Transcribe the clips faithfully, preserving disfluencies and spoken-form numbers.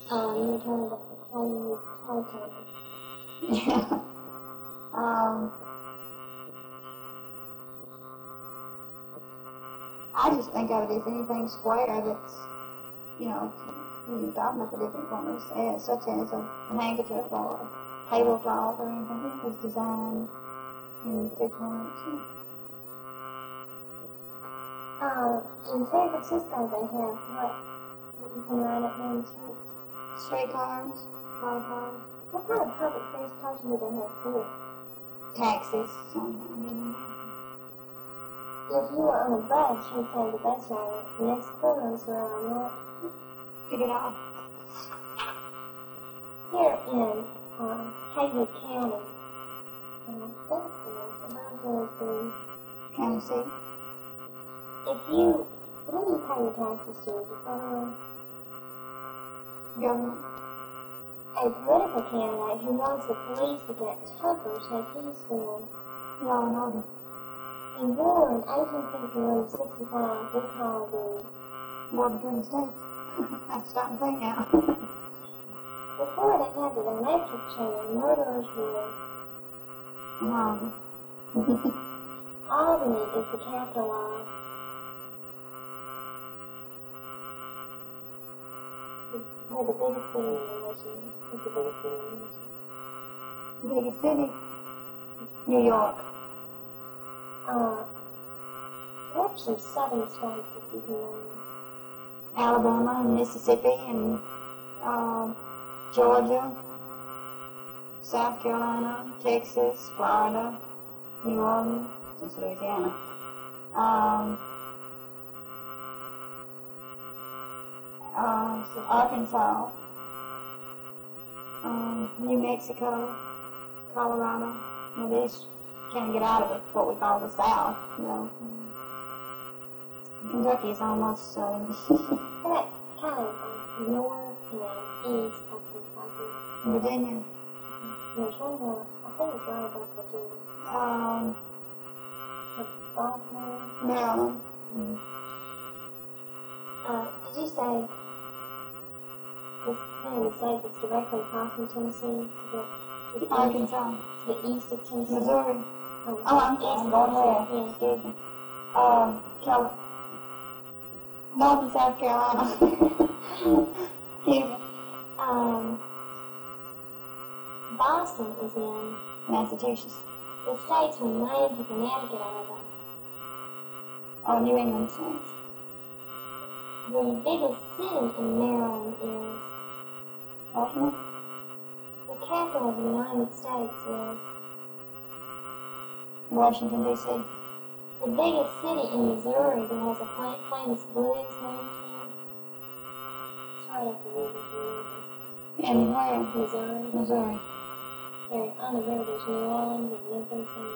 Um, you were talking about how you use part-time. Yeah. um, I just think of it as anything square that's, you know, you talking about the different corners, uh, such as a handkerchief or a tablecloth or anything that's designed in two corners. Um, in San Francisco they have what? That you can ride up down the streets? Streetcars, trolley cars. What kind of public transportation do they have here? Taxis, something. If you were on a bus, you'd say the bus driver, the next corner is where I want to get off. Here in uh, Haywood County, uh, that's there, so might as well as the County seat. If you, who do you pay your taxes to? The federal government? A political candidate who wants the police to get tougher says he's for law and order. In war in eighteen sixty-one to sixty-five, we call the war between the states. That's starting to think now. Before they had the electric chair, murderers were. Um. Albany is the capital of. They're the biggest city in the nation. It's the biggest city in the nation. The biggest city? New York. Uh, what some southern states that you can name? Alabama and Mississippi and uh, Georgia, South Carolina, Texas, Florida, New Orleans, just Louisiana. Um, uh, Arkansas, um, New Mexico, Colorado. Well, these can't get out of it, what we call the South. You know. Kentucky is almost southern. That kind of uh, north and east of Kentucky. Virginia. There's one more, I think it's right above Virginia. Um, Baltimore. Maryland. Mm-hmm. Uh, did you say this name is state that's directly across from Tennessee to the to the Arkansas. East, to the east of Tennessee? Missouri. Oh, oh I'm sorry. I'm going west. Yeah. Excuse me. Um, Cal- North and South Carolina. Excuse me. Um, Boston is in Massachusetts. The states from Maine to Connecticut are the Oh, New England states. The biggest city in Maryland is Baltimore. The capital of the United States is Washington, D C. The biggest city in Missouri that has a famous blues named town. It's right up the river from Memphis. And where? Missouri. Missouri. There, on the river there's New Orleans and Memphis and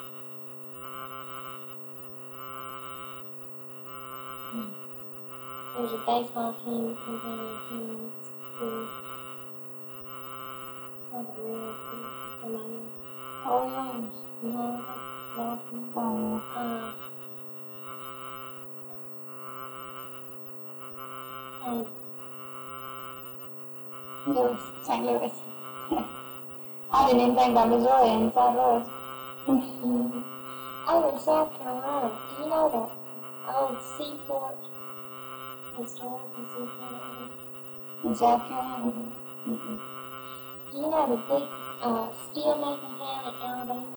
hmm. There's a baseball team that comes out of town. It's blue. It's not the real team. It's somebody else. Orleans. No, that's Baltimore. Oh. Uh, Saint Louis. Saint Louis. I didn't even think about Missouri and Saint Louis. Mm-hmm. Over in South Carolina, do you know that old seaport? Historical seaport? In South Carolina? Mm-hmm. Mm-hmm. Do you know the big uh, steel making town in Alabama?